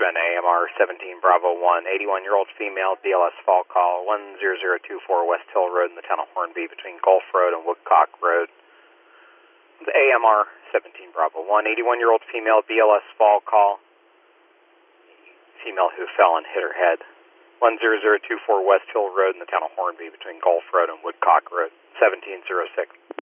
been AMR 17 Bravo 1, 81-year-old female, BLS fall call, 10024 West Hill Road in the town of Hornby between Gulf Road and Woodcock Road. AMR 17 Bravo 1, 81-year-old female, BLS fall call, female who fell and hit her head, 10024 West Hill Road in the town of Hornby between Gulf Road and Woodcock Road, 1706.